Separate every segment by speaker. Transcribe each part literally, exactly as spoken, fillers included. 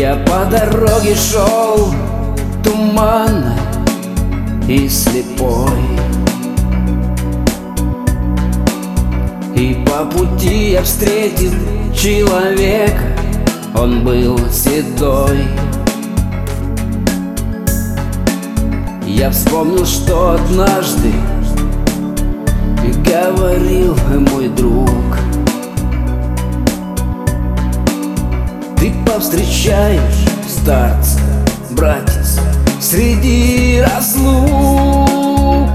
Speaker 1: Я по дороге шел туманной и слепой, и по пути я встретил человека, он был седой. Я вспомнил, что однажды говорил мой друг: ты повстречаешь старца, братец, среди разлук.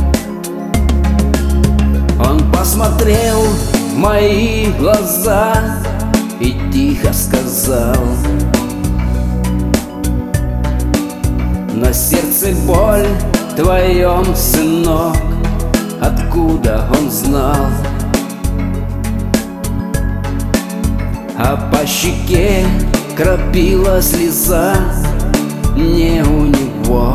Speaker 1: Он посмотрел в мои глаза и тихо сказал: на сердце боль в твоем, сынок. Откуда он знал? А по щеке крапила слеза не у него.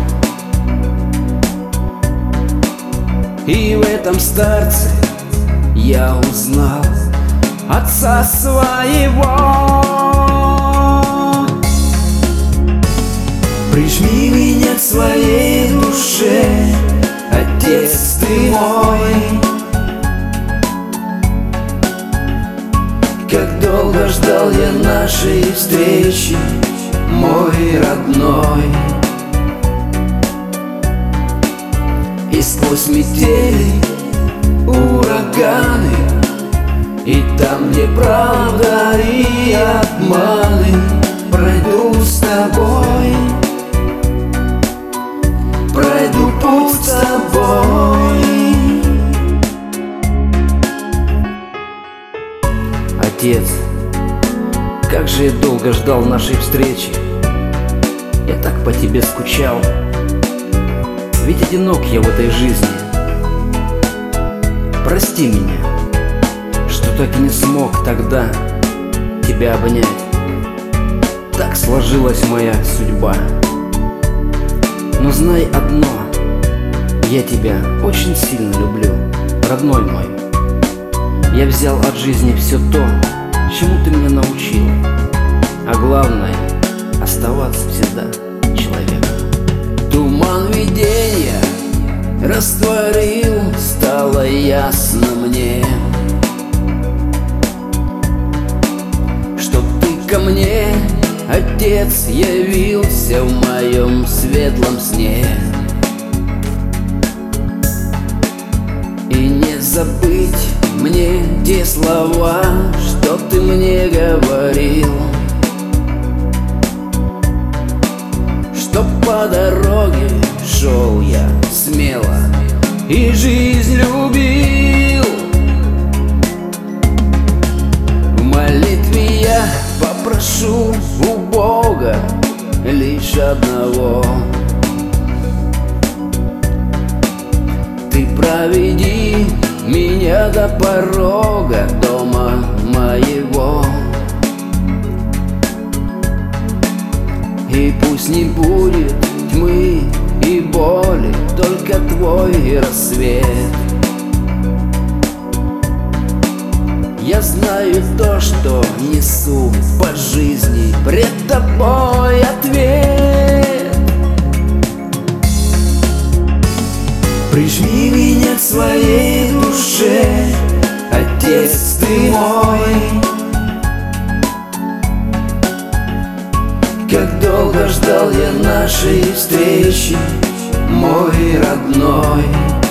Speaker 1: И в этом старце я узнал отца своего. Прижми меня к своей душе, Отец ты мой. Как долго ждал я нашей встречи, мой родной. И сквозь метели, ураганы, и там, где правда и обманы, пройду с тобой, пройду путь с тобой. Отец, как же я долго ждал нашей встречи. Я так по тебе скучал, ведь одинок я в этой жизни. Прости меня, что так и не смог тогда тебя обнять. Так сложилась моя судьба. Но знай одно, я тебя очень сильно люблю, родной мой. Я взял от жизни все то, чему ты меня научил. А главное — оставаться всегда человеком. Туман видения растворил, стало ясно мне, что ты ко мне, Отец, явился в моем светлом сне. И не забыть мне те слова, что ты мне говорил, что по дороге шел я смело и жизнь любил. В молитве я попрошу у Бога лишь одного: ты проведи меня до порога дома моего. И пусть не будет тьмы и боли, только твой рассвет. Я знаю то, что несу по жизни пред тобой ответ. Прижми меня к своей душе, Отец ты мой. Как долго ждал я нашей встречи, мой родной.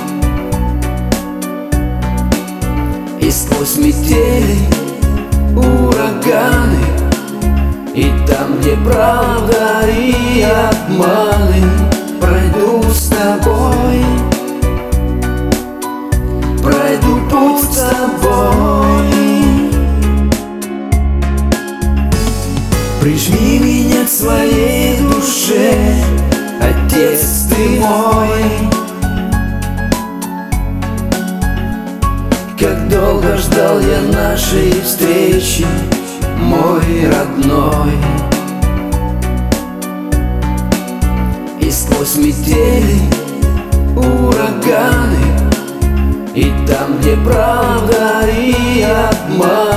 Speaker 1: И сквозь метели, ураганы, и там, где правда и обманы, пройду с тобой, пройду путь с тобой. Прижми меня к своей душе, Отец ты мой. Как долго ждал я нашей встречи, мой родной. И сквозь метели, ураганы, и там, где правда и обман,